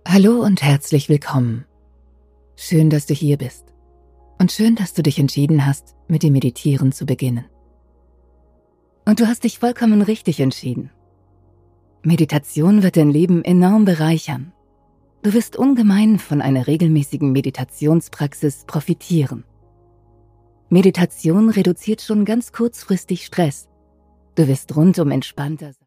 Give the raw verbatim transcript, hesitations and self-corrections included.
Hallo und herzlich willkommen. Schön, dass du hier bist und schön, dass du dich entschieden hast, mit dem Meditieren zu beginnen. Und du hast dich vollkommen richtig entschieden. Meditation wird dein Leben enorm bereichern. Du wirst ungemein von einer regelmäßigen Meditationspraxis profitieren. Meditation reduziert schon ganz kurzfristig Stress. Du wirst rundum entspannter sein.